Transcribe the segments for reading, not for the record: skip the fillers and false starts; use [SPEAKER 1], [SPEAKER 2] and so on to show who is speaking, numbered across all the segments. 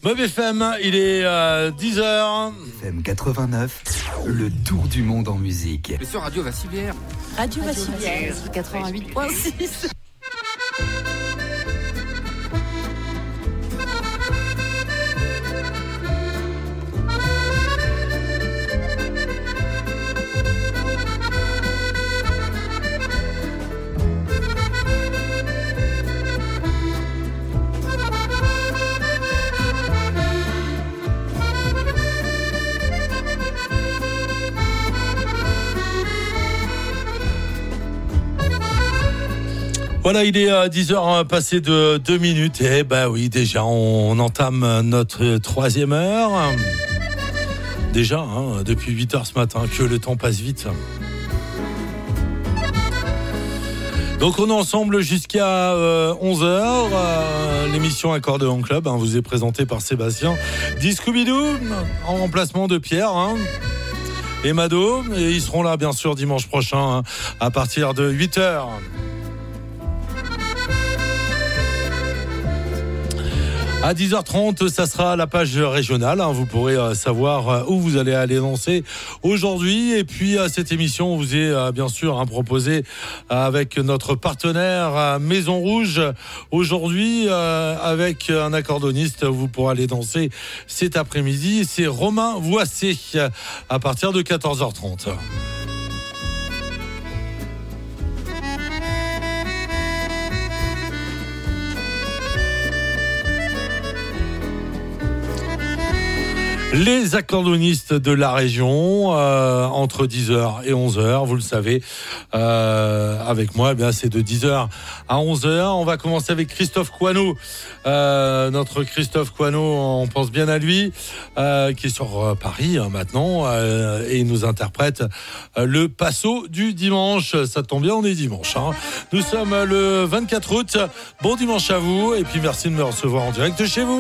[SPEAKER 1] Bob FM, il est 10h.
[SPEAKER 2] FM 89, le tour du monde en musique.
[SPEAKER 3] Mais sur Radio Vassivière.
[SPEAKER 4] Radio Vassivière, 88.6.
[SPEAKER 1] Voilà, il est 10h passé de 2 minutes. Et bah oui, déjà, on entame notre troisième heure. Déjà, depuis 8h ce matin, que le temps passe vite. Donc on est ensemble jusqu'à 11h. L'émission Accordéon Club vous est présentée par Sébastien Discoubidou, en remplacement de Pierre et Mado. Et ils seront là bien sûr dimanche prochain à partir de 8h. À 10h30, ça sera la page régionale. Vous pourrez savoir où vous allez aller danser aujourd'hui. Et puis, cette émission vous est bien sûr proposée avec notre partenaire Maison Rouge. Aujourd'hui, avec un accordoniste, vous pourrez aller danser cet après-midi. C'est Romain Voissé à partir de 14h30. Les accordonistes de la région, entre 10h et 11h, vous le savez, avec moi, c'est de 10h à 11h. On va commencer avec Christophe Coineau, notre Christophe Coineau, on pense bien à lui, qui est sur Paris maintenant, et il nous interprète le Passo du dimanche. Ça tombe bien, on est dimanche. Nous sommes le 24 août. Bon dimanche à vous, et puis merci de me recevoir en direct chez vous.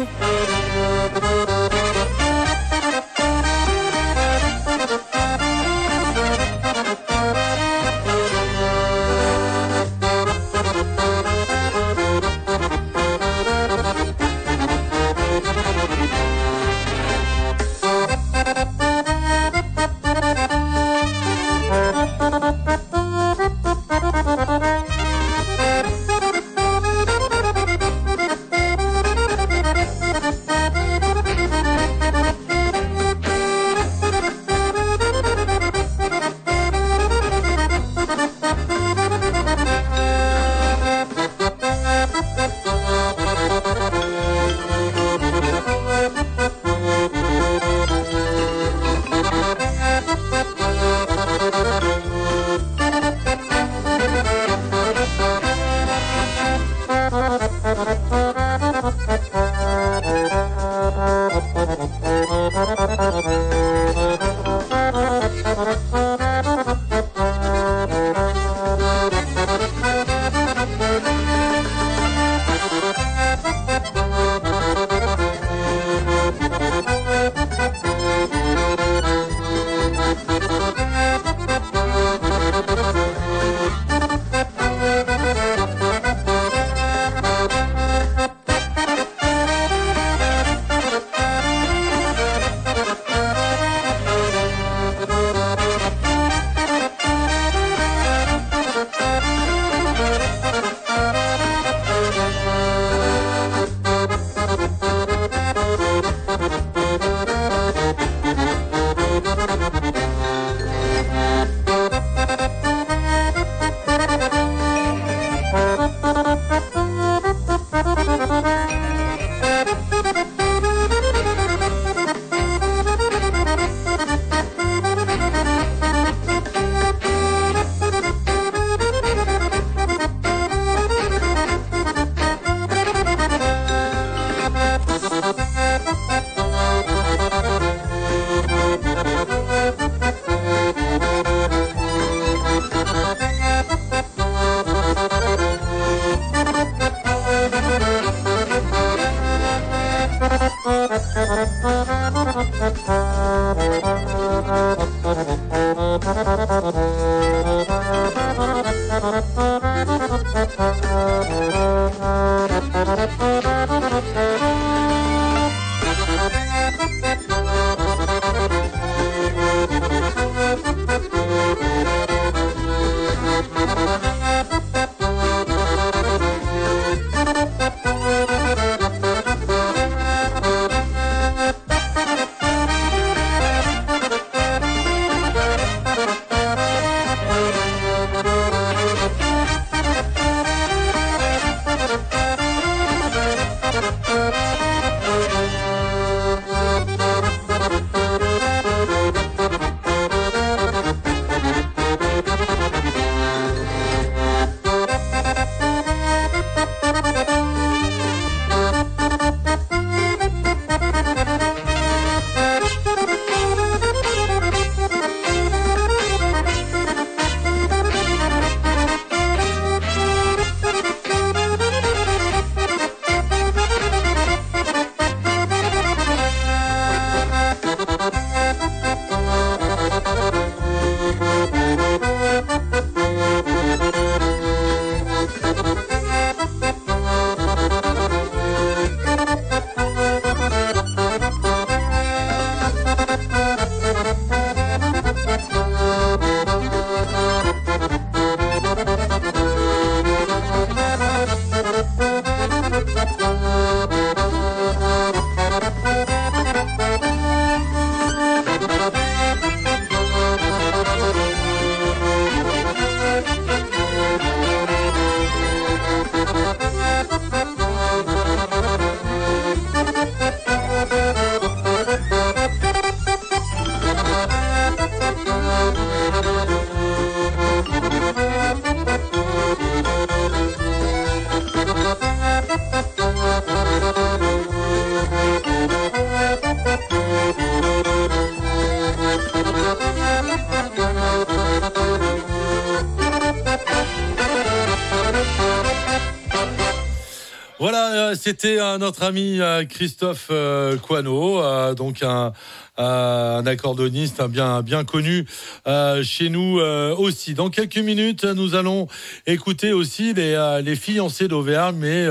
[SPEAKER 1] c'était notre ami Christophe Coineau, donc un accordoniste bien connu chez nous aussi. Dans quelques minutes, nous allons écouter aussi les fiancés d'Auvergne, mais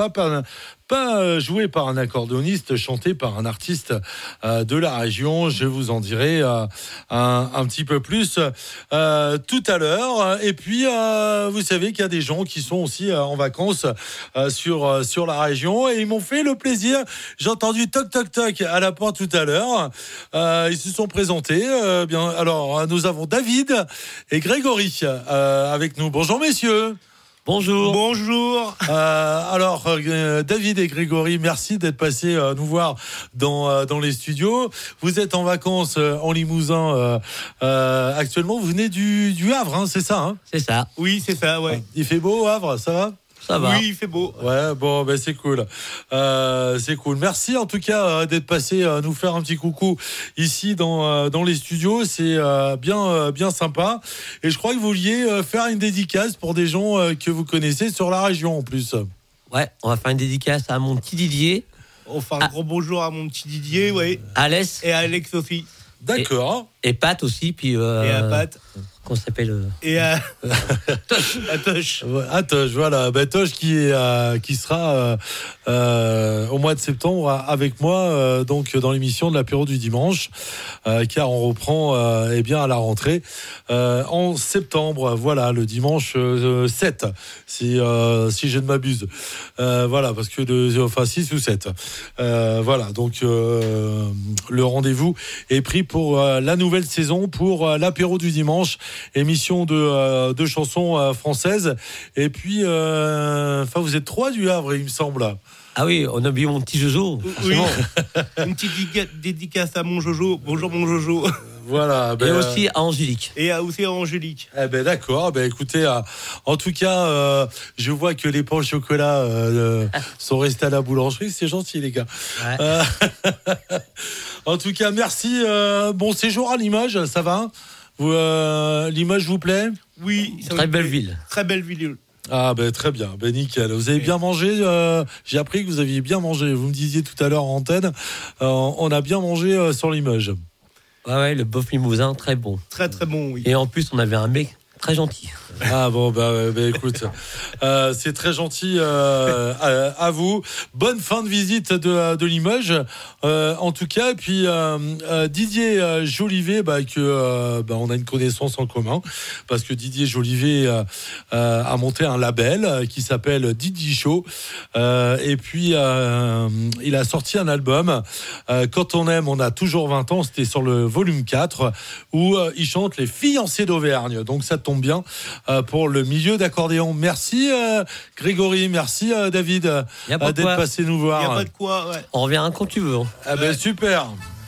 [SPEAKER 1] pas joué par un accordéoniste, chanté par un artiste de la région. Je vous en dirai un petit peu plus tout à l'heure. Et puis, vous savez qu'il y a des gens qui sont aussi en vacances sur la région et ils m'ont fait le plaisir. J'ai entendu toc toc toc à la porte tout à l'heure. Ils se sont présentés. Bien, alors, nous avons David et Grégory avec nous. Bonjour messieurs.
[SPEAKER 3] Bonjour.
[SPEAKER 5] Bonjour.
[SPEAKER 1] Alors, David et Grégory, merci d'être passés nous voir dans les studios. Vous êtes en vacances en Limousin actuellement. Vous venez du Havre, hein, c'est ça, hein?
[SPEAKER 3] C'est ça.
[SPEAKER 5] Oui, c'est ça, ouais.
[SPEAKER 1] Il fait beau au Havre, ça va?
[SPEAKER 3] Ça va.
[SPEAKER 5] Oui, il fait beau.
[SPEAKER 1] Ouais, bon, ben c'est cool. C'est cool. Merci en tout cas d'être passé nous faire un petit coucou ici dans les studios. C'est bien sympa. Et je crois que vous vouliez faire une dédicace pour des gens que vous connaissez sur la région en plus.
[SPEAKER 3] Ouais, on va faire une dédicace à mon petit Didier.
[SPEAKER 5] On fait un gros bonjour à mon petit Didier, ouais.
[SPEAKER 3] Alès.
[SPEAKER 5] Et à Alex aussi.
[SPEAKER 1] D'accord.
[SPEAKER 3] Et Pat aussi, puis.
[SPEAKER 5] Et à Pat.
[SPEAKER 3] Qu'on s'appelle.
[SPEAKER 5] Et à Tosh.
[SPEAKER 1] À Tosh, voilà. Ben, Tosh qui sera au mois de septembre avec moi donc dans l'émission de l'apéro du dimanche, car on reprend eh bien à la rentrée en septembre. Voilà, le dimanche 7, si je ne m'abuse. Voilà, parce que enfin 6 ou 7. Voilà, donc le rendez-vous est pris pour la nouvelle saison, pour l'apéro du dimanche. Émission de chansons françaises. Et puis, vous êtes 3 du Havre, il me semble.
[SPEAKER 3] Ah oui, on a oublié mon petit Jojo.
[SPEAKER 5] Oui. Une petite dédicace à mon Jojo. Bonjour mon Jojo.
[SPEAKER 1] Voilà.
[SPEAKER 3] Et aussi à Angélique.
[SPEAKER 5] Et aussi à Angélique.
[SPEAKER 1] Eh ben d'accord. Ben écoutez, en tout cas, je vois que les pains au chocolat sont restés à la boulangerie. C'est gentil, les gars.
[SPEAKER 3] Ouais.
[SPEAKER 1] En tout cas, merci. Bon séjour à Limoges, ça va? Limoges vous plaît?
[SPEAKER 5] Oui.
[SPEAKER 3] Très belle ville.
[SPEAKER 5] Très belle ville.
[SPEAKER 1] Ah ben très bien, ben nickel. Vous avez bien mangé, j'ai appris que vous aviez bien mangé. Vous me disiez tout à l'heure en antenne, on a bien mangé sur Limoges.
[SPEAKER 3] Ouais, le bœuf limousin, très bon.
[SPEAKER 5] Très très bon, oui.
[SPEAKER 3] Et en plus, on avait un mec très gentil.
[SPEAKER 1] Ah bon, écoute, c'est très gentil à vous. Bonne fin de visite de Limoges, en tout cas. Et puis Didier Jolivet, on a une connaissance en commun, parce que Didier Jolivet a monté un label qui s'appelle Didi Show. Et puis il a sorti un album, Quand on aime, on a toujours 20 ans. C'était sur le volume 4, où il chante les fiancés d'Auvergne. Donc ça tombe bien pour le milieu d'accordéon. Merci Grégory, merci David d'être passé nous voir.
[SPEAKER 5] Il n'y a pas de quoi, ouais.
[SPEAKER 3] On revient quand tu veux. Hein.
[SPEAKER 1] Ah ben super.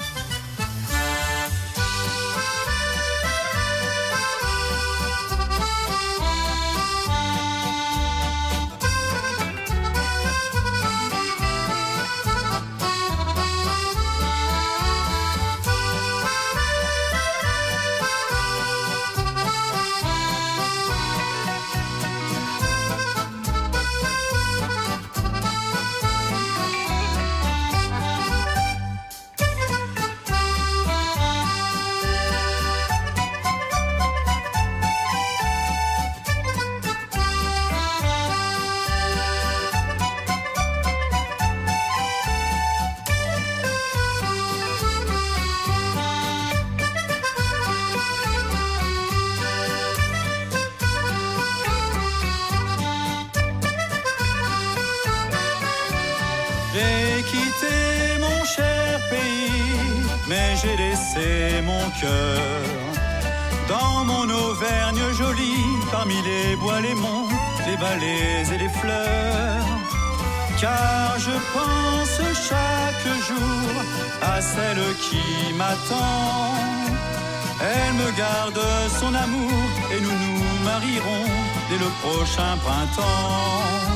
[SPEAKER 6] J'ai quitté mon cher pays, mais j'ai laissé mon cœur dans mon Auvergne jolie, parmi les bois, les monts, les vallées et les fleurs. Car je pense chaque jour à celle qui m'attend. Elle me garde son amour et nous nous marierons dès le prochain printemps.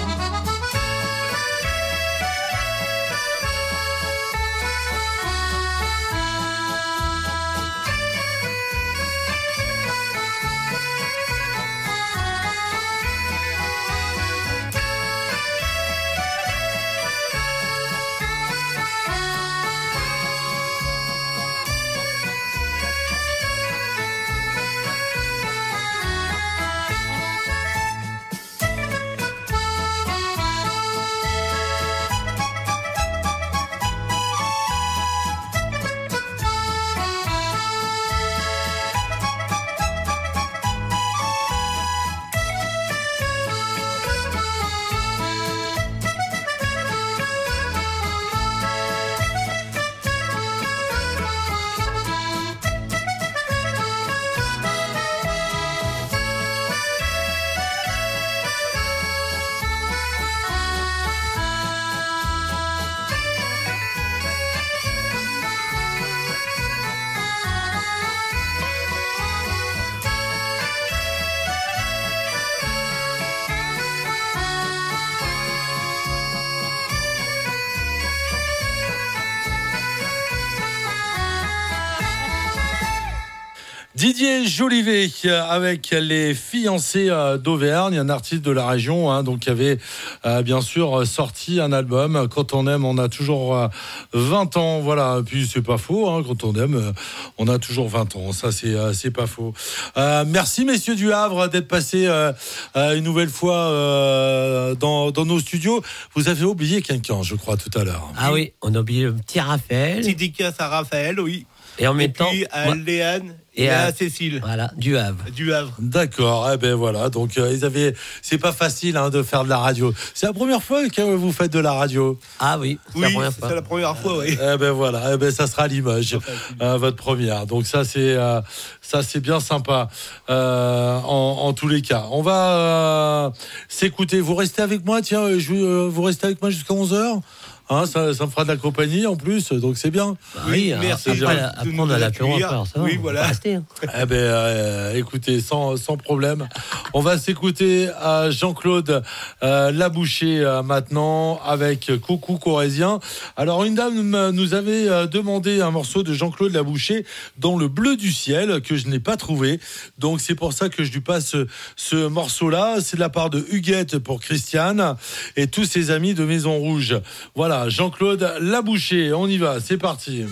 [SPEAKER 1] Didier Jolivet avec les fiancés d'Auvergne, un artiste de la région, donc qui avait bien sûr sorti un album. Quand on aime, on a toujours 20 ans, voilà. Puis c'est pas faux, quand on aime, on a toujours 20 ans. Ça c'est pas faux. Merci messieurs du Havre d'être passés une nouvelle fois dans nos studios. Vous avez oublié quelqu'un, je crois, tout à l'heure.
[SPEAKER 3] Ah oui, on a oublié le petit Raphaël.
[SPEAKER 5] Petite dédicace à Raphaël, oui.
[SPEAKER 3] Et en même temps,
[SPEAKER 5] puis à Léane et à Cécile.
[SPEAKER 3] Voilà, du Havre.
[SPEAKER 5] Du Havre.
[SPEAKER 1] D'accord, voilà. Donc c'est pas facile de faire de la radio. C'est la première fois que vous faites de la radio.
[SPEAKER 3] Ah oui,
[SPEAKER 5] c'est la première fois, oui.
[SPEAKER 1] Voilà, ça sera l'image, votre première. Donc ça c'est bien sympa. En tous les cas, on va s'écouter. Vous restez avec moi, tiens, vous restez avec moi jusqu'à 11h. Ça me fera de la compagnie en plus, donc c'est bien.
[SPEAKER 5] Oui, merci.
[SPEAKER 3] Après, on a l'apéro encore, ça va.
[SPEAKER 5] Oui, voilà.
[SPEAKER 3] Rester.
[SPEAKER 1] Écoutez, sans problème. On va s'écouter à Jean-Claude Laboucher maintenant avec Coucou Corrézien. Alors, une dame nous avait demandé un morceau de Jean-Claude Laboucher dans le bleu du ciel que je n'ai pas trouvé. Donc, c'est pour ça que je lui passe ce morceau-là. C'est de la part de Huguette pour Christiane et tous ses amis de Maison Rouge. Voilà. Jean-Claude Laboucher, on y va, c'est parti.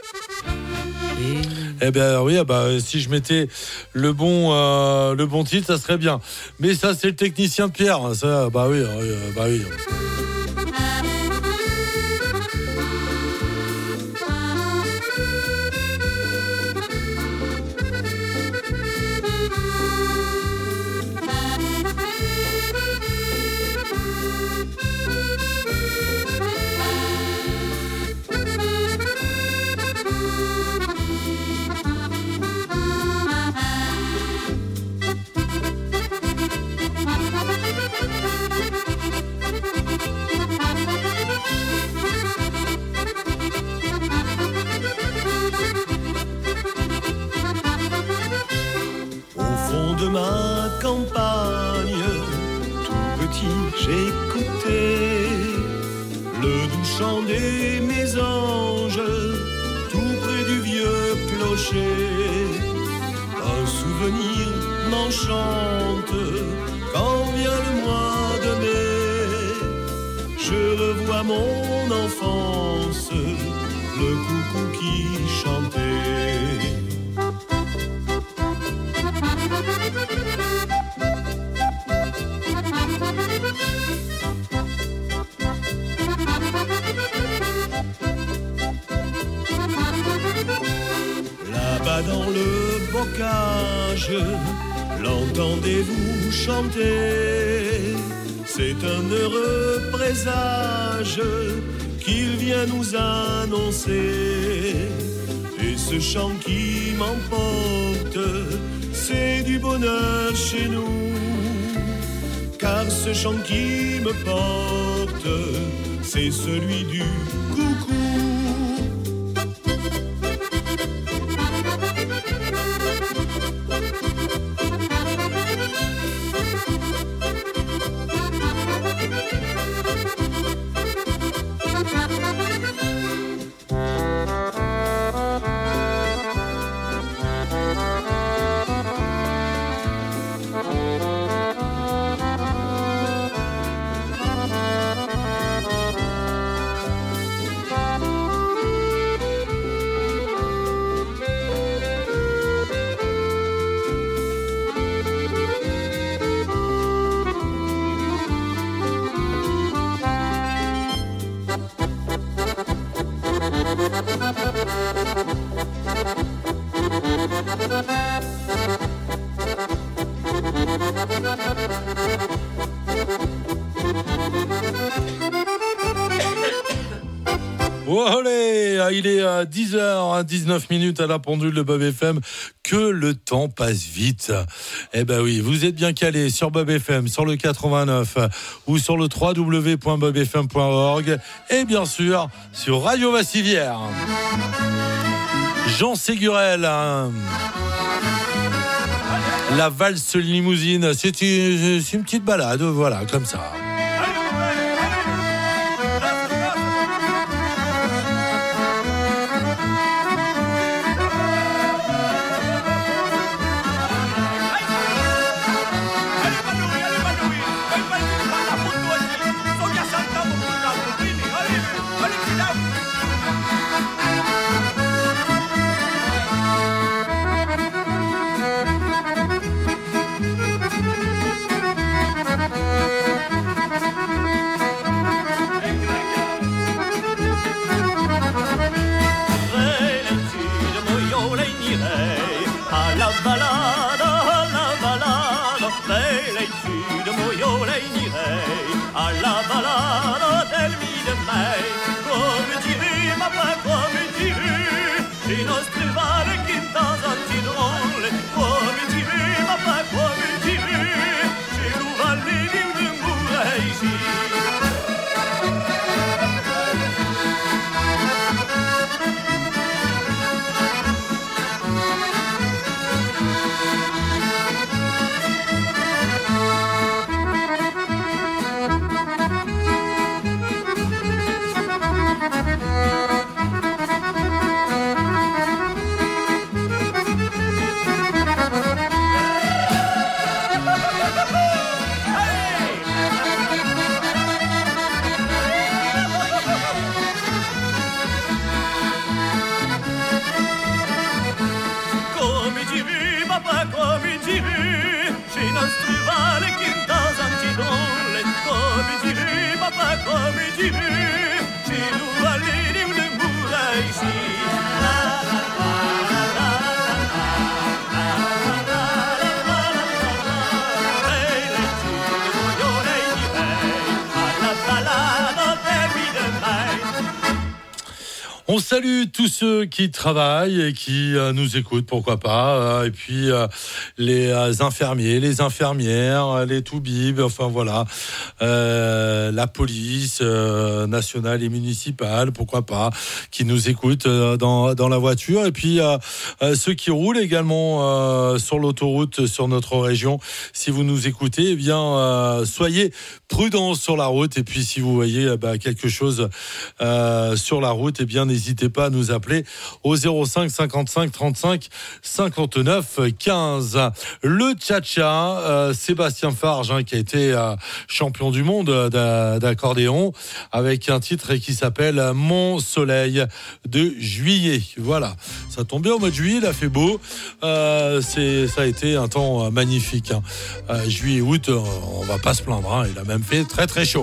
[SPEAKER 1] Si je mettais le bon titre, ça serait bien. Mais ça, c'est le technicien de Pierre. Ça, oui.
[SPEAKER 7] De ma campagne, tout petit, j'écoutais le doux chant des mésanges, tout près du vieux clocher. Un souvenir m'enchante quand vient le mois de mai. Je revois mon enfance, le coucou qui chantait. Là-bas dans le bocage, l'entendez-vous chanter? C'est un heureux présage qu'il vient nous annoncer. Et ce chant qui m'emporte, c'est du bonheur chez nous. Car ce chant qui me porte, c'est celui du coucou.
[SPEAKER 1] Allez, il est 10h19 à la pendule de Bob FM. Que le temps passe vite. Oui, vous êtes bien calés sur Bob FM, sur le 89 ou sur le www.bobfm.org et bien sûr sur Radio Vassivière. Jean Ségurel, la valse limousine, c'est une petite balade, voilà, comme ça. On salue tous ceux qui travaillent et qui nous écoutent, pourquoi pas. Et puis les infirmiers, les infirmières, les toubibs, enfin voilà. La police nationale et municipale, pourquoi pas, qui nous écoutent dans la voiture. Et puis ceux qui roulent également sur l'autoroute, sur notre région. Si vous nous écoutez, eh bien soyez prudents sur la route. Et puis si vous voyez quelque chose sur la route, eh bien n'hésitez pas à nous appeler au 05 55 35 59 15. Le Tcha-Tcha, Sébastien Farge, qui a été champion du monde d'accordéon, avec un titre qui s'appelle Mon Soleil de juillet. Voilà, ça tombe bien, au mois de juillet, il a fait beau. Ça a été un temps magnifique. Juillet, août, on va pas se plaindre. Il a même fait très très chaud.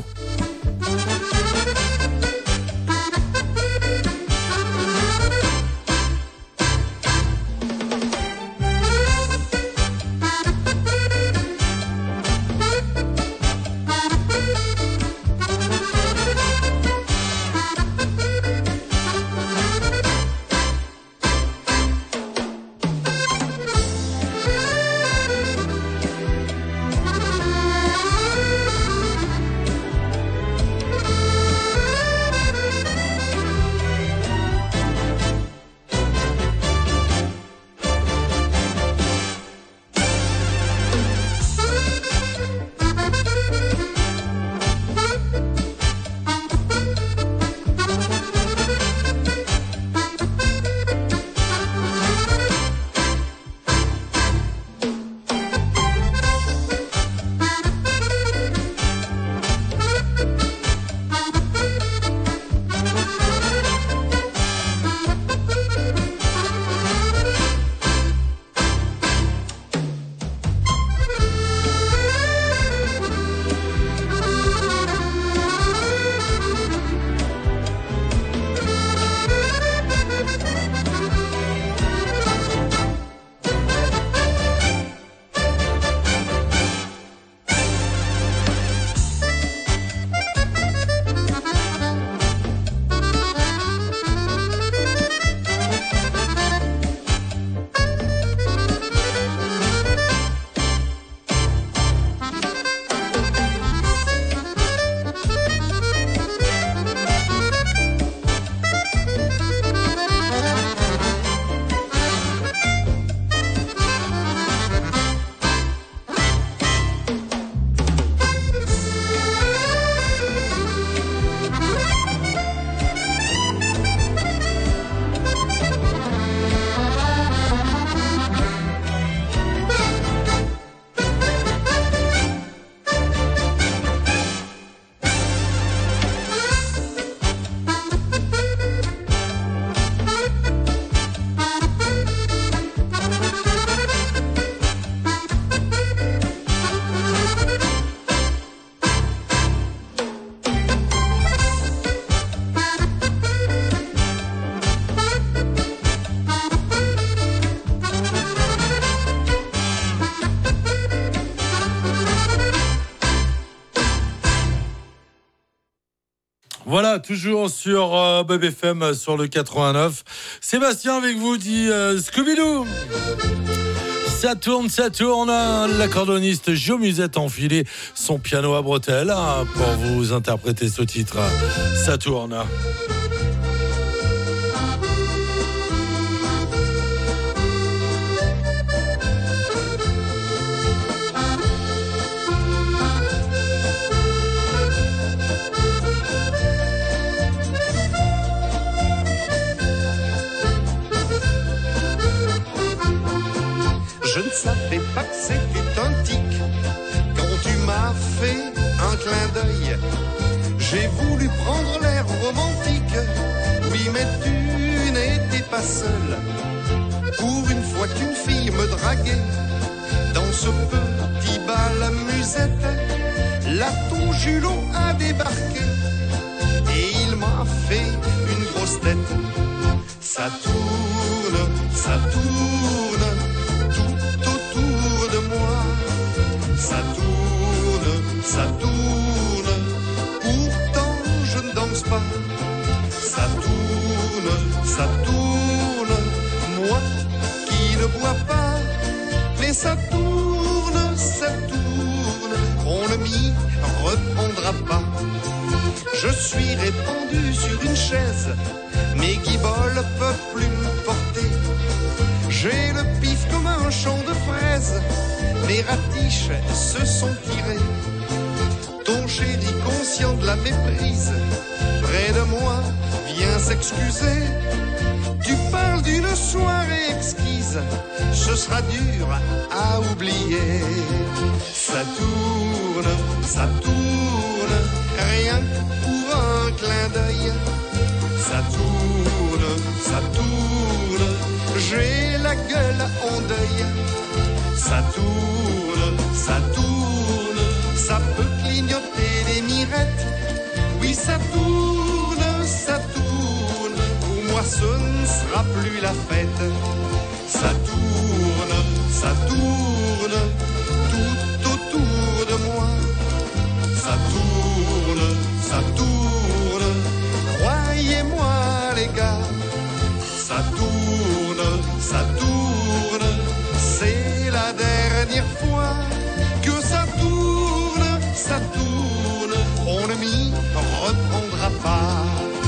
[SPEAKER 1] Voilà, toujours sur BBFM, sur le 89. Sébastien avec vous dit Scooby-Doo. Ça tourne. L'accordéoniste Jo Musette a enfilé son piano à bretelles pour vous interpréter ce titre. Ça tourne.
[SPEAKER 8] Je ne savais pas que c'était un tic quand tu m'as fait un clin d'œil. J'ai voulu prendre l'air romantique, oui mais tu n'étais pas seule. Pour une fois qu'une fille me draguait dans ce petit bal à musette, là ton Julot a débarqué et il m'a fait une grosse tête. ça tourne tout autour de moi. Ça tourne, pourtant je ne danse pas. Ça tourne, moi qui ne bois pas. Mais ça tourne, on ne m'y reprendra pas. Je suis répandu sur une chaise, mes guiboles peuvent plus me porter. J'ai le pif comme un champ de fraises, mes ratiches se sont tirées. Ton chéri conscient de la méprise, près de moi, vient s'excuser. Tu parles d'une soirée exquise, ce sera dur à oublier. Ça tourne, rien que pour un clin d'œil. Ça tourne, j'ai la gueule en deuil. Ça tourne, ça peut clignoter des mirettes. Oui, ça tourne, pour moi ce ne sera plus la fête. Ça tourne, tout autour de moi. Ça tourne, croyez-moi les gars. Ça tourne, c'est la dernière fois que ça tourne, on ne m'y reprendra pas.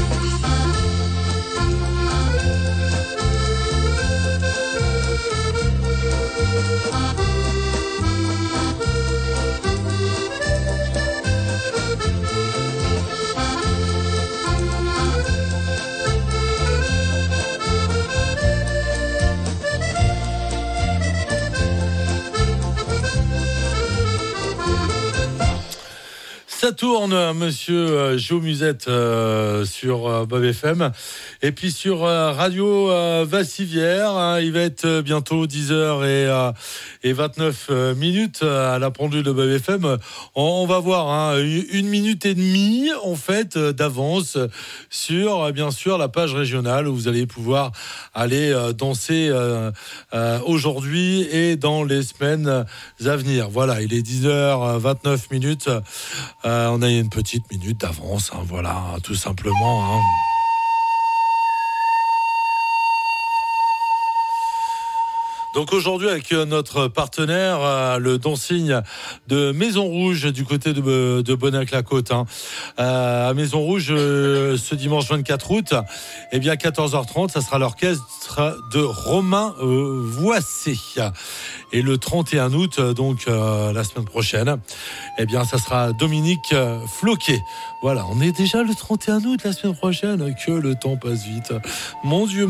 [SPEAKER 1] Ça tourne, monsieur Jo Musette sur Bob FM et puis sur Radio Vassivière. Hein, il va être bientôt 10h et 29 minutes à la pendule de Bob FM. On va voir 1 minute et demie en fait d'avance sur bien sûr la page régionale où vous allez pouvoir aller danser aujourd'hui et dans les semaines à venir. Voilà, il est 10h29 minutes. On a une petite minute d'avance, voilà, tout simplement. Donc aujourd'hui avec notre partenaire, le dancing de Maison Rouge du côté de Bonnac-la-Côte. À Maison Rouge, ce dimanche 24 août, 14h30, ça sera l'orchestre de Romain Voissé. Et le 31 août, donc la semaine prochaine, ça sera Dominique Floquet. Voilà, on est déjà le 31 août la semaine prochaine, que le temps passe vite. Mon Dieu.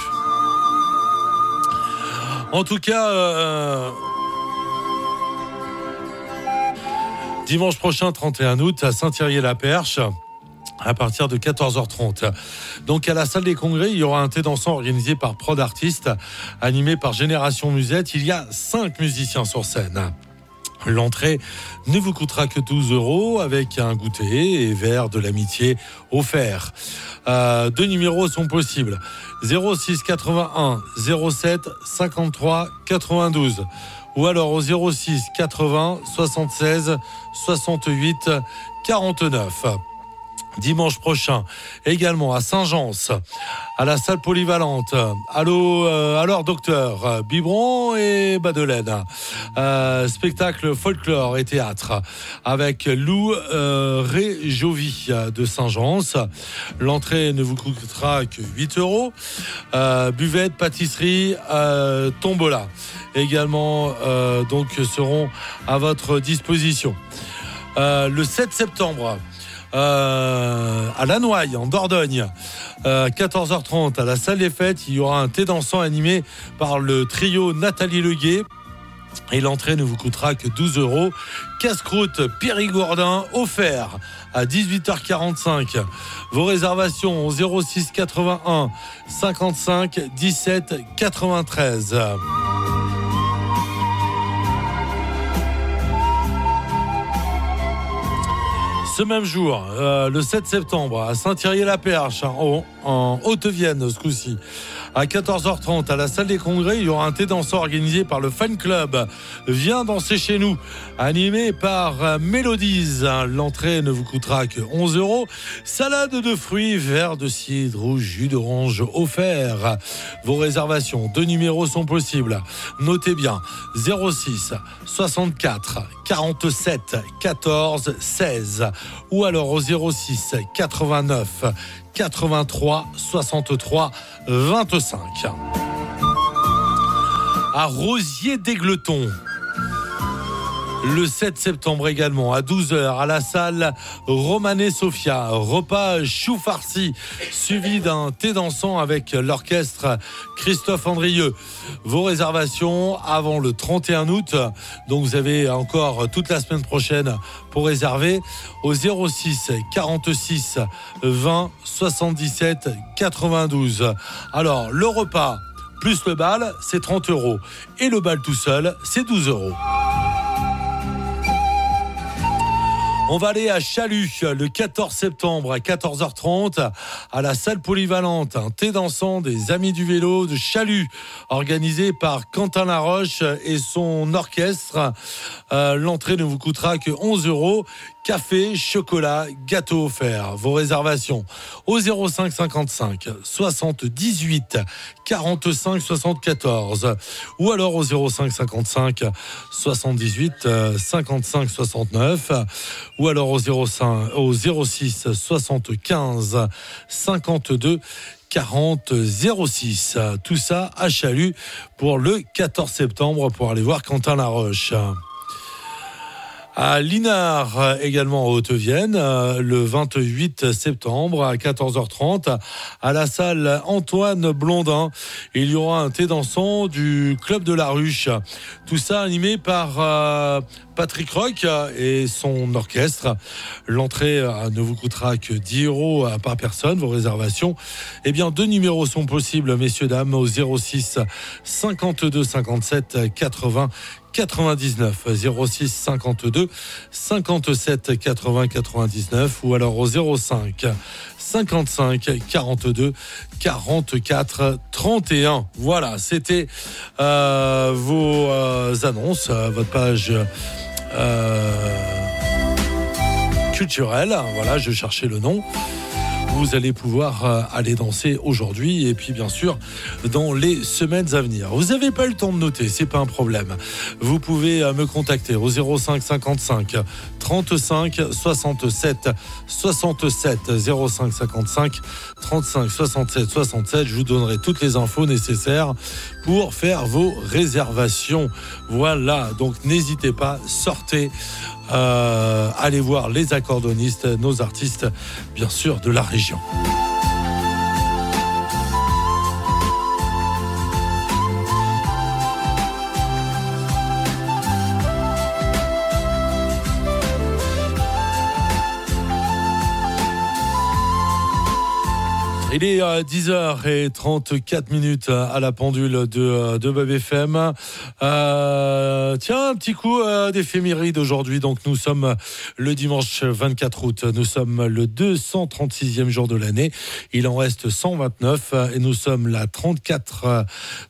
[SPEAKER 1] En tout cas, dimanche prochain, 31 août, à Saint-Thierry-la-Perche, à partir de 14h30. Donc à la salle des congrès, il y aura un thé dansant organisé par Prod Artistes, animé par Génération Musette. Il y a 5 musiciens sur scène. L'entrée ne vous coûtera que 12 € avec un goûter et verre de l'amitié offert. 2 numéros sont possibles. 06 81 07 53 92 ou alors au 06 80 76 68 49. Dimanche prochain, également à Saint-Gence, à la salle polyvalente. Alors docteur, biberon et badelaine. Spectacle folklore et théâtre avec Lou Réjovi de Saint-Gence. L'entrée ne vous coûtera que 8 €. Buvette, pâtisserie, tombola également donc seront à votre disposition. Le 7 septembre. À La Noaille, en Dordogne, 14h30 à la salle des fêtes, il y aura un thé dansant animé par le trio Nathalie Leguet et l'entrée ne vous coûtera que 12 €. Casse-croûte Périgourdin offert à 18h45. Vos réservations au 06 81 55 17 93. Ce même jour, le 7 septembre, à Saint-Thierry-la-Perche, en Haute-Vienne ce coup-ci. À 14h30, à la salle des congrès, il y aura un thé dansant organisé par le fan club Viens danser chez nous, animé par Mélodies. L'entrée ne vous coûtera que 11 €. Salade de fruits, verre de cidre ou jus d'orange offert. Vos réservations, 2 numéros sont possibles. Notez bien, 06 64 47 14 16 ou alors au 06 89 83 63 25. À Rosier-d'Égleton, le 7 septembre également, à 12h, à la salle Romané Sofia. Repas chou farci, suivi d'un thé dansant avec l'orchestre Christophe Andrieux. Vos réservations avant le 31 août. Donc vous avez encore toute la semaine prochaine pour réserver au 06 46 20 77 92. Alors, le repas plus le bal, c'est 30 €. Et le bal tout seul, c'est 12 €. On va aller à Chalut le 14 septembre à 14h30 à la salle polyvalente. Un thé dansant des Amis du Vélo de Chalut organisé par Quentin Laroche et son orchestre. L'entrée ne vous coûtera que 11 €. Café, chocolat, gâteau offert. Vos réservations au 05 55 78 45 74 ou alors au 05 55 78 55 69 ou alors au 06 75 52 40 06. Tout ça à Chalut pour le 14 septembre pour aller voir Quentin Laroche. À Linard, également en Haute-Vienne, le 28 septembre à 14h30, à la salle Antoine Blondin. Il y aura un thé dansant du Club de la Ruche. Tout ça animé par Patrick Roch et son orchestre. L'entrée ne vous coûtera que 10 € par personne. Vos réservations, 2 numéros sont possibles, messieurs, dames, au 06 52 57 80 99, 06 52 57 80 99 ou alors au 05 55 42 44 31. Voilà, c'était vos annonces, votre page culturelle. Voilà, je cherchais le nom. Vous allez pouvoir aller danser aujourd'hui et puis bien sûr dans les semaines à venir. Vous n'avez pas eu le temps de noter, c'est pas un problème. Vous pouvez me contacter au 05 55 35 67 67 05 55 35 67 67. Je vous donnerai toutes les infos nécessaires pour faire vos réservations. Voilà, donc n'hésitez pas, sortez. Allez voir les accordonnistes, nos artistes, bien sûr, de la région. Il est 10h34 à la pendule de Bab FM. Tiens, un petit coup d'éphéméride aujourd'hui. Donc nous sommes le dimanche 24 août. Nous sommes le 236e jour de l'année. Il en reste 129 et nous sommes la 34e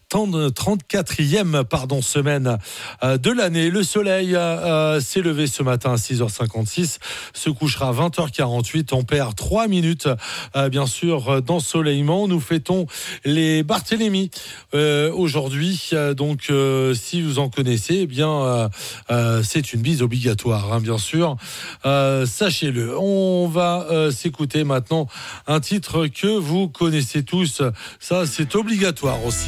[SPEAKER 1] semaine de l'année. Le soleil s'est levé ce matin à 6h56, se couchera à 20h48. On perd 3 minutes, bien sûr, d'ensoleillement. Nous fêtons les Barthélemy aujourd'hui. Donc, si vous en connaissez, c'est une bise obligatoire, bien sûr. Sachez-le. On va s'écouter maintenant un titre que vous connaissez tous. Ça, c'est obligatoire aussi.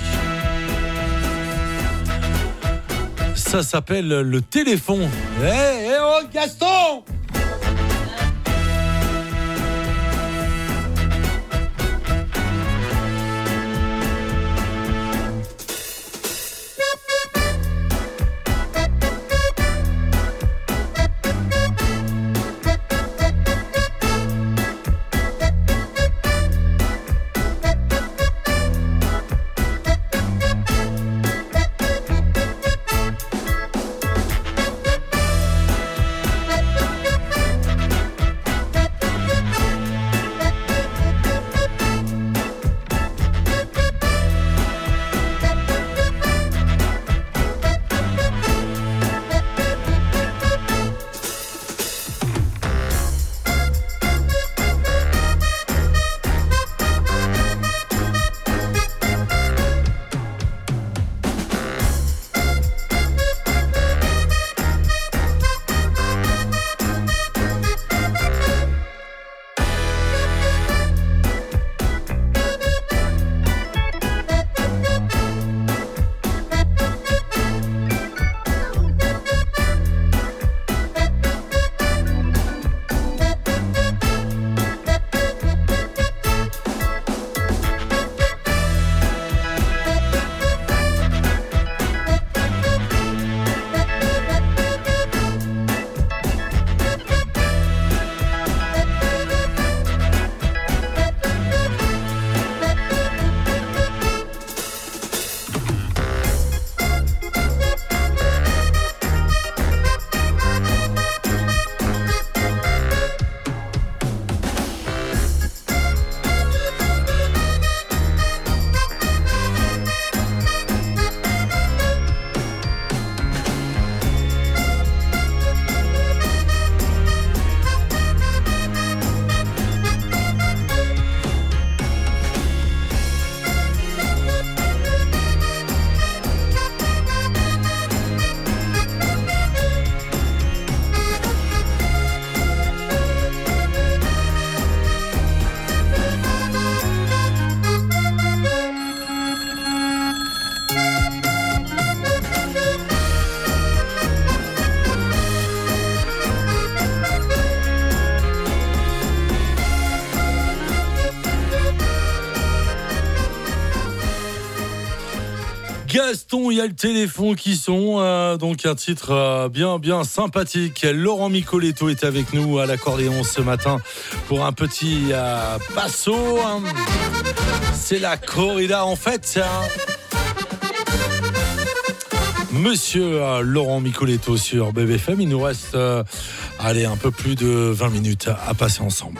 [SPEAKER 1] Ça s'appelle le téléphone. Oh Gaston! Gaston, il y a le téléphone qui sonne, donc un titre bien sympathique. Laurent Micoletto est avec nous à l'accordéon ce matin pour un petit passo. C'est la corrida en fait. Monsieur Laurent Micoletto sur BBFM, il nous reste un peu plus de 20 minutes à passer ensemble.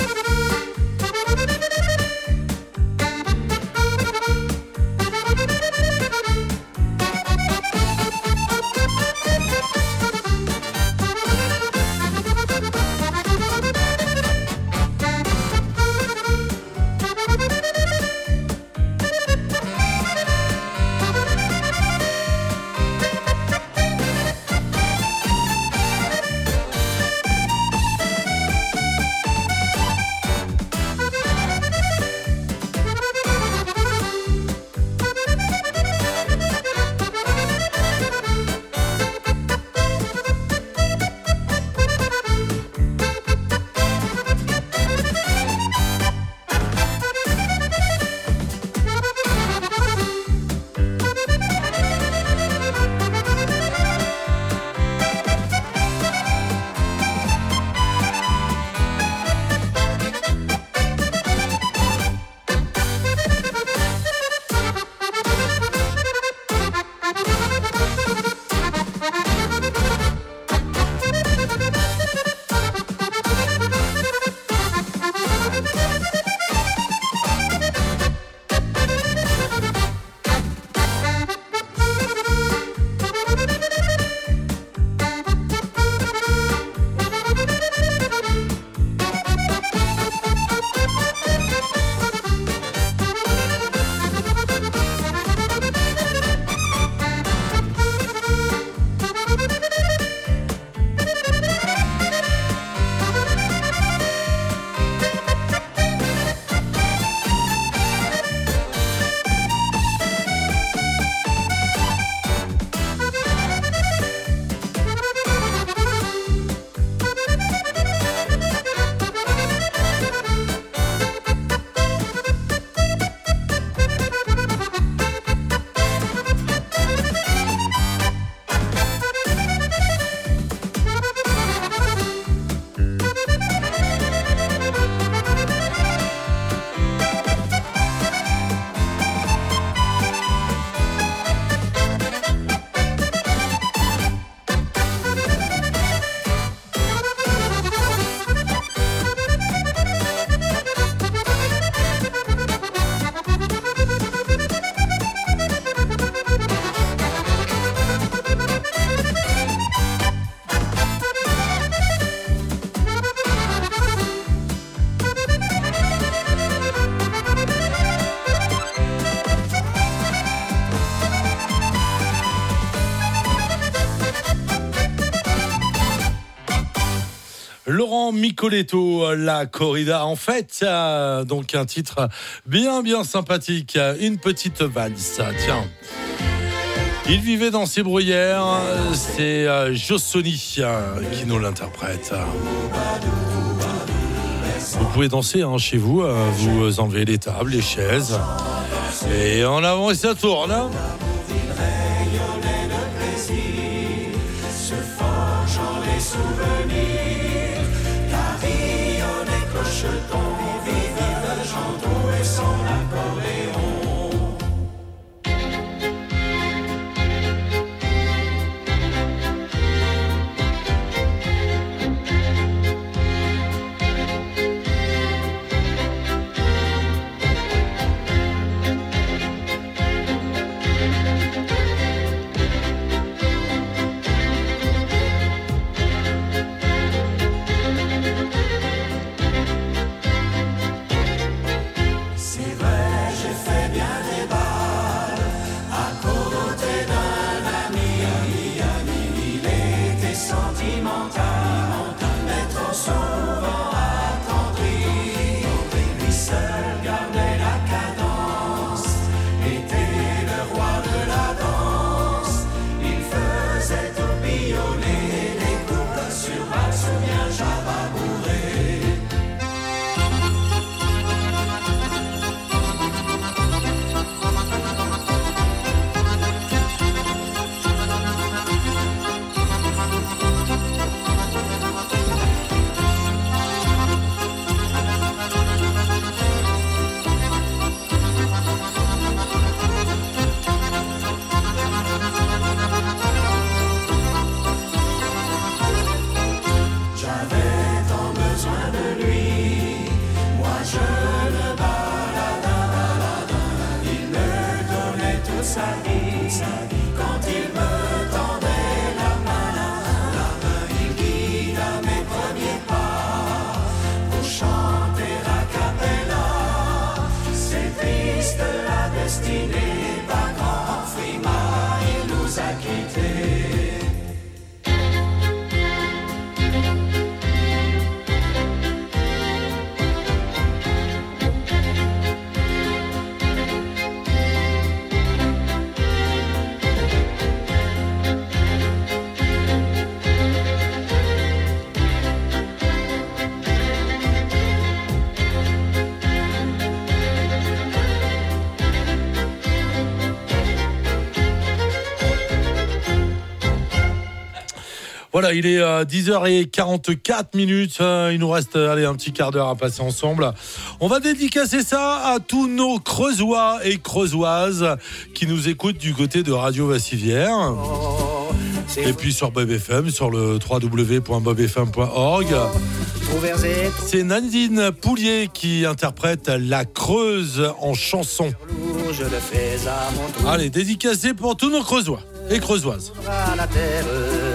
[SPEAKER 1] Laurent Micoletto, la corrida en fait, donc un titre bien sympathique, une petite valse, tiens. Il vivait dans ces bruyères, c'est Jossoni qui nous l'interprète. Vous pouvez danser chez vous, vous enlevez les tables, les chaises, et en avant et ça tourne.
[SPEAKER 9] C'est vrai, j'ai fait sa vie, quand il me tendait la main, il guide à mes premiers pas, pour chanter a cappella. C'est triste la destinée, pas grand frima, il nous a quittés.
[SPEAKER 1] Voilà, il est 10h44. Il nous reste un petit quart d'heure à passer ensemble. On va dédicacer ça à tous nos Creusois et Creusoises qui nous écoutent du côté de Radio Vassivière. Et puis sur Bob FM, sur le www.bobfm.org. C'est Nadine Poulier qui interprète La Creuse en chanson. Allez, dédicacé pour tous nos Creusois et Creusoises.
[SPEAKER 9] À la terre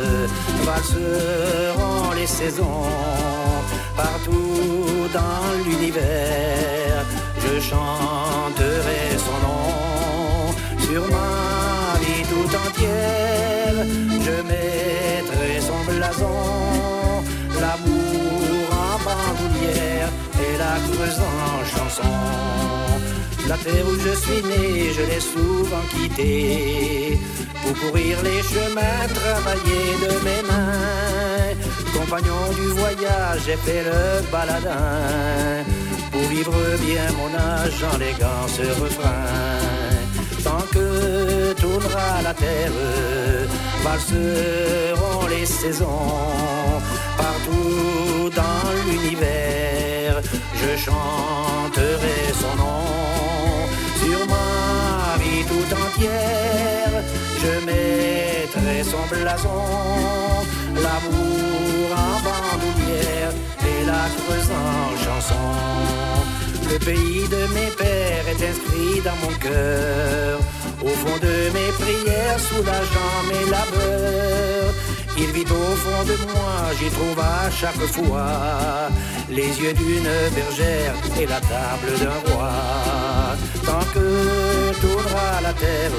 [SPEAKER 9] valseront les saisons, partout dans l'univers, je chanterai son nom, sur ma vie tout entière, je mettrai son blason, l'amour en bandoulière et la Creuse en chanson. La terre où je suis né, je l'ai souvent quittée, pour courir les chemins, travailler de mes mains. Compagnon du voyage, j'ai fait le baladin, pour vivre bien mon âge en léguant ce refrain. Tant que tournera la terre, valseront les saisons, partout dans l'univers, je chanterai son nom. Sur ma vie tout entière, je mettrai son blason, l'amour en bandoulière et la Creuse en chanson. Le pays de mes pères est inscrit dans mon cœur, au fond de mes prières, soulageant mes labeurs. Il vit au fond de moi, j'y trouve à chaque fois les yeux d'une bergère et la table d'un roi. Tant que tournera la terre,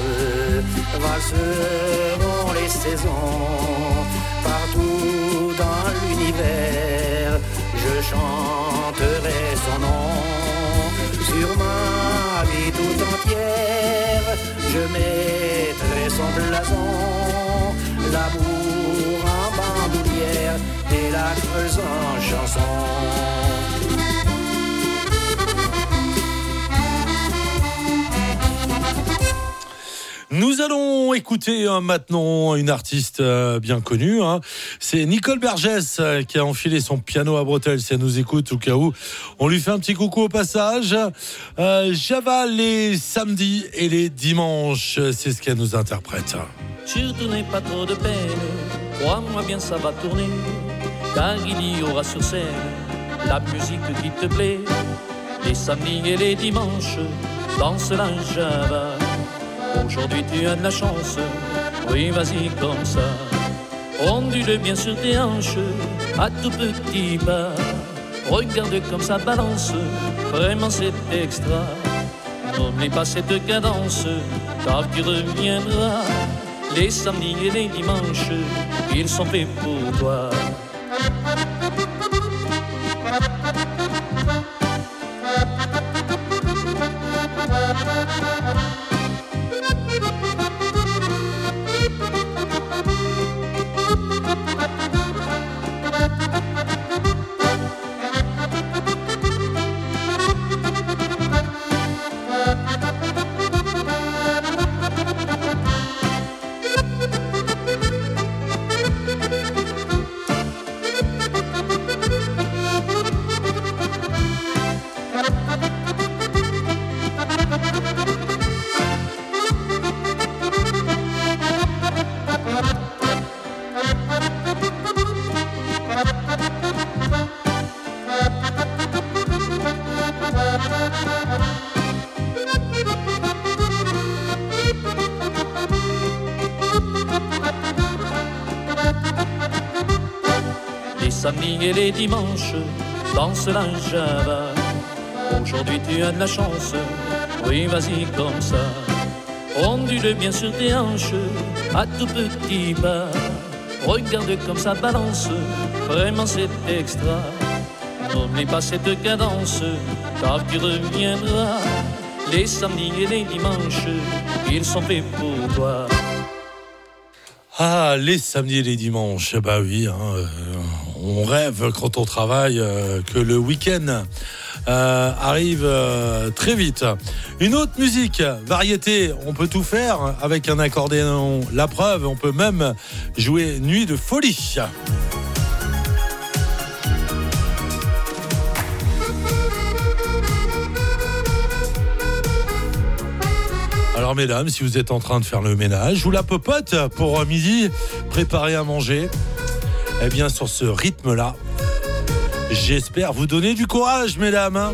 [SPEAKER 9] valseront les saisons, partout dans l'univers, je chanterai son nom. Sur ma vie tout entière, je mettrai son blason, l'amour en bandoulière et la Creuse en chanson.
[SPEAKER 1] Nous allons écouter maintenant une artiste bien connue. C'est Nicole Bergès qui a enfilé son piano à bretelles. Si elle nous écoute, au cas où, on lui fait un petit coucou au passage. Java les samedis et les dimanches, c'est ce qu'elle nous interprète.
[SPEAKER 10] Surtout n'aie pas trop de peine, crois-moi bien ça va tourner, car il y aura sur scène la musique qui te plaît. Les samedis et les dimanches, danse la Java. Aujourd'hui tu as de la chance, oui vas-y comme ça. Ondule bien sur tes hanches, à tout petit pas. Regarde comme ça balance, vraiment c'est extra. N'oublie pas cette cadence, car tu reviendras. Les samedis et les dimanches, ils sont faits pour toi. samedis et les dimanches, danse la java. Aujourd'hui tu as de la chance, oui vas-y comme ça. Ondule bien sur tes hanches, à tout petit pas. Regarde comme ça balance, vraiment c'est extra. N'oublie pas cette cadence, car tu reviendras. Les samedis et les dimanches, ils sont faits pour toi.
[SPEAKER 1] Ah, les samedis et les dimanches, bah oui, on rêve quand on travaille que le week-end arrive très vite. Une autre musique, variété, on peut tout faire avec un accordéon. La preuve, on peut même jouer Nuit de folie. Alors mesdames, si vous êtes en train de faire le ménage ou la popote pour midi, préparer à manger, eh bien sur ce rythme-là, j'espère vous donner du courage, mesdames.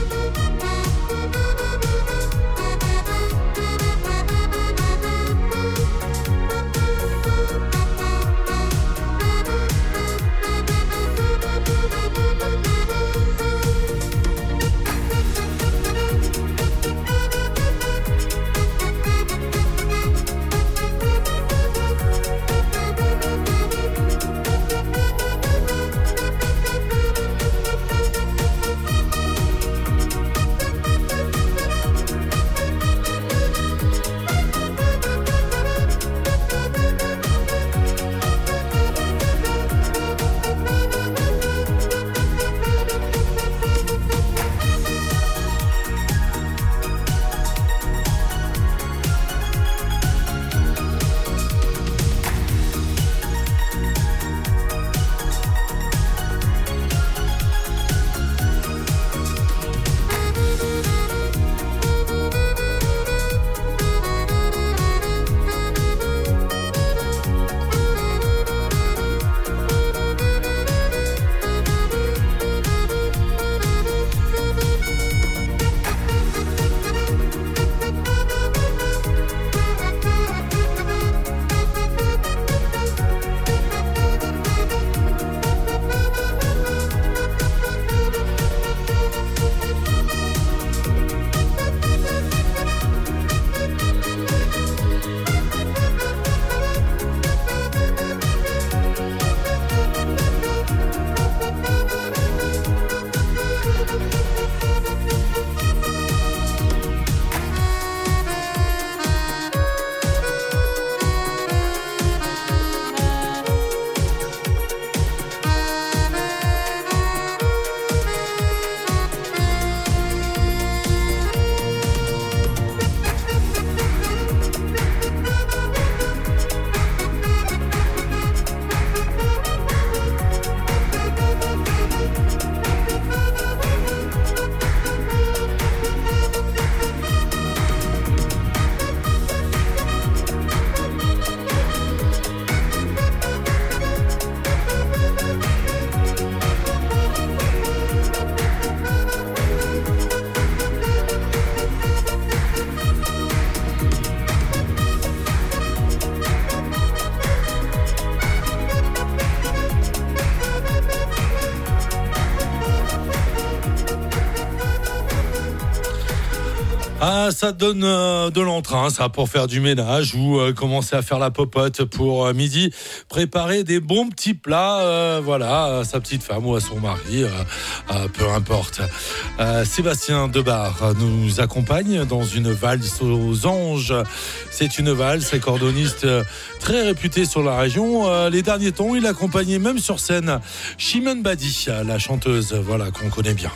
[SPEAKER 1] Ah, ça donne de l'entrain, ça, pour faire du ménage ou commencer à faire la popote pour midi. Préparer des bons petits plats, voilà, à sa petite femme ou à son mari, peu importe. Sébastien Debar nous accompagne dans une valse aux anges. C'est une valse, cordoniste très réputé sur la région. Les derniers temps, il accompagnait même sur scène Chimène Badi, la chanteuse, voilà, qu'on connaît bien.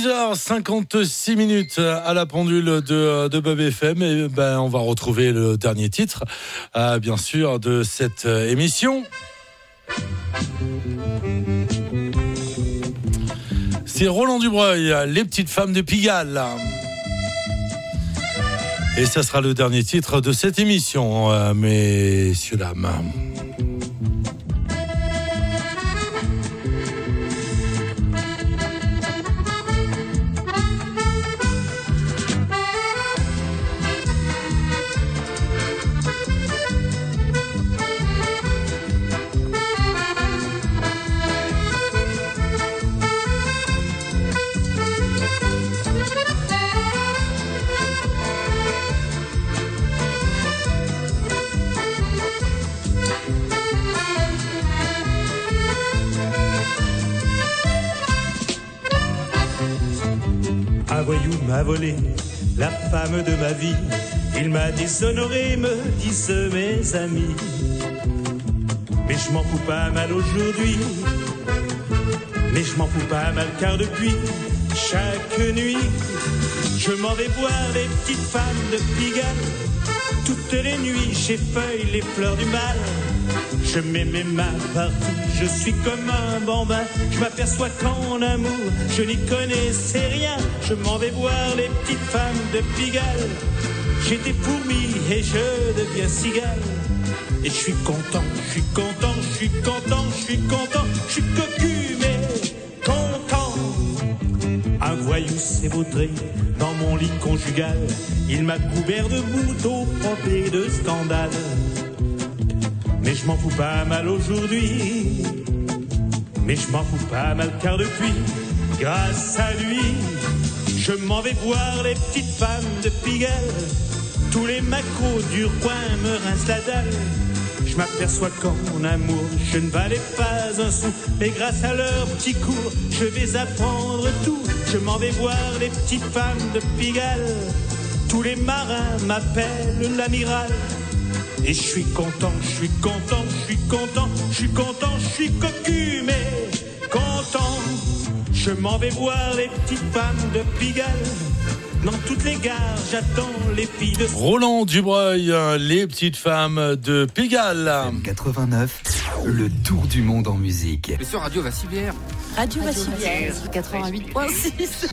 [SPEAKER 1] 10h56 à la pendule de Bob FM. Et on va retrouver le dernier titre, bien sûr, de cette émission. C'est Roland Dubreuil, Les Petites Femmes de Pigalle. Et ça sera le dernier titre de cette émission, messieurs, dames.
[SPEAKER 7] Un voyou m'a volé la femme de ma vie. Il m'a déshonoré, me disent mes amis. Mais je m'en fous pas mal aujourd'hui. Mais je m'en fous pas mal car depuis chaque nuit, je m'en vais boire les petites femmes de Pigalle. Toutes les nuits j'effeuille les fleurs du mal. Je mets mes mains partout, je suis comme un bambin. Je m'aperçois qu'en amour, je n'y connaissais rien. Je m'en vais voir les petites femmes de Pigalle. J'étais fourmi et je deviens cigale. Et je suis content, je suis content, je suis content, je suis content. Je suis cocu mais content. Un voyou s'est vautré dans mon lit conjugal. Il m'a couvert de boutons propres et de scandales. Mais je m'en fous pas mal aujourd'hui. Mais je m'en fous pas mal car depuis, grâce à lui, je m'en vais voir les petites femmes de Pigalle. Tous les macros du coin me rincent la dalle. Je m'aperçois qu'en amour, je ne valais pas un sou. Mais grâce à leur petit cours, je vais apprendre tout. Je m'en vais voir les petites femmes de Pigalle. Tous les marins m'appellent l'amiral. Et je suis content, je suis content, je suis content, je suis content, je suis cocu mais content. Je m'en vais voir les petites femmes de Pigalle. Dans toutes les gares, j'attends les filles de...
[SPEAKER 1] Roland Dubreuil, Les Petites Femmes de Pigalle.
[SPEAKER 2] 89, le tour du monde en musique.
[SPEAKER 11] Mais sur Radio Vassivière.
[SPEAKER 4] Radio Vassivière, 88.6.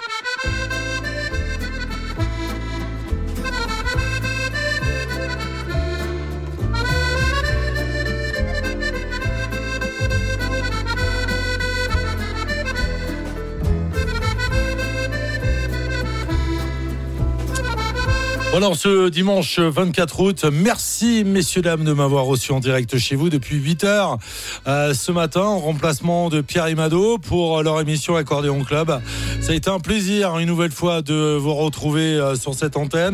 [SPEAKER 1] Alors ce dimanche 24 août, merci messieurs dames de m'avoir reçu en direct chez vous depuis 8h ce matin en remplacement de Pierre Imado pour leur émission Accordéon Club. Ça a été un plaisir une nouvelle fois de vous retrouver sur cette antenne.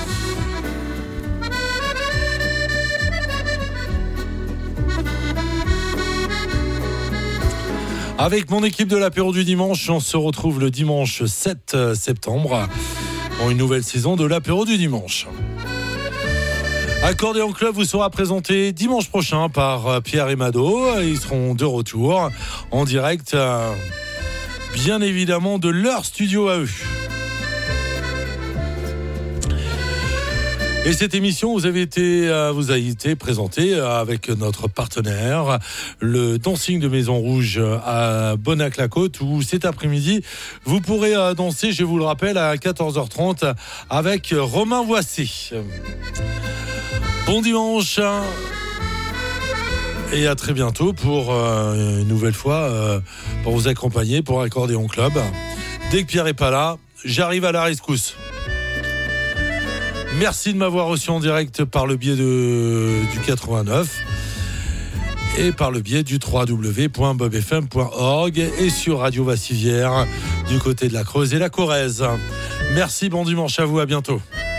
[SPEAKER 1] Avec mon équipe de l'apéro du dimanche, on se retrouve le dimanche 7 septembre. Pour une nouvelle saison de l'apéro du dimanche. Accordéon Club vous sera présenté dimanche prochain par Pierre et Mado. Ils seront de retour en direct, bien évidemment, de leur studio à eux. Et cette émission vous a été présentée avec notre partenaire, le Dancing de Maison Rouge à Bonnac-la-Côte, où cet après-midi, vous pourrez danser, je vous le rappelle, à 14h30 avec Romain Voissé. Bon dimanche et à très bientôt pour une nouvelle fois, pour vous accompagner pour Accordéon Club. Dès que Pierre n'est pas là, j'arrive à la rescousse. Merci de m'avoir reçu en direct par le biais du 89 et par le biais du www.bobfm.org et sur Radio Vassivière du côté de la Creuse et la Corrèze. Merci, bon dimanche à vous, à bientôt.